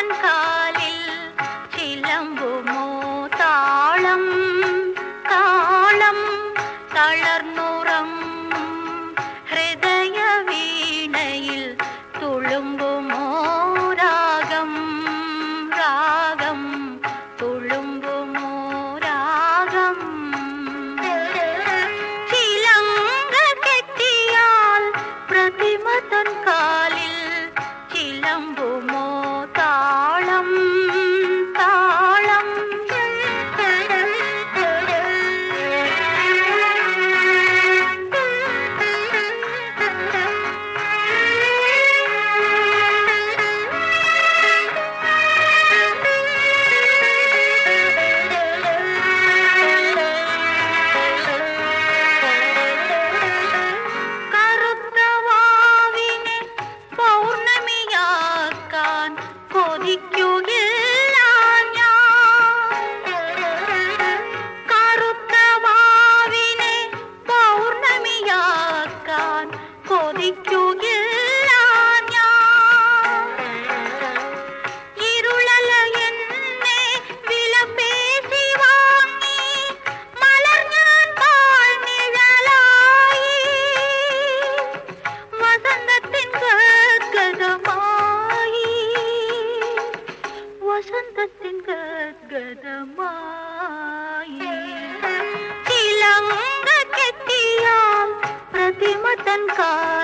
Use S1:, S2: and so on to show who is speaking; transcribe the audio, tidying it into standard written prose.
S1: തൻ കാലിൽ ചിലമ്പുമോ താളം കാളം തളർന്നുറങ്ങും ഹൃദയ വീണയിൽ തുളുമ്പുമോ രാഗം രാഗം തുളുമ്പുമോ രാഗം ചിലങ്ക കെട്ടിയാൽ പ്രതിമ തൻ കാലിൽ ചിലമ്പുമോ താളം താളം കറുത്തവാവിനെ പൗർണമിയാക്കാൻ കൊതിക്കുകയില്ല ഞാൻ കറുത്തവാവിനെ പൗർണമിയാക്കാൻ കൊതിക്കുകയില്ല ഞാൻ ഇരുളല എന്നെ വിലപേശി വാങ്ങി മലർഞ്ഞാൻ പാഴ്നിഴലായി വസന്തത്തിൻ ഗദ്ഗതമായി വസന്തത്തിൻ ഗദ്ഗതമായി ചിലങ്ക കെട്ടിയാൽ പ്രതിമ തൻ കാലിൽ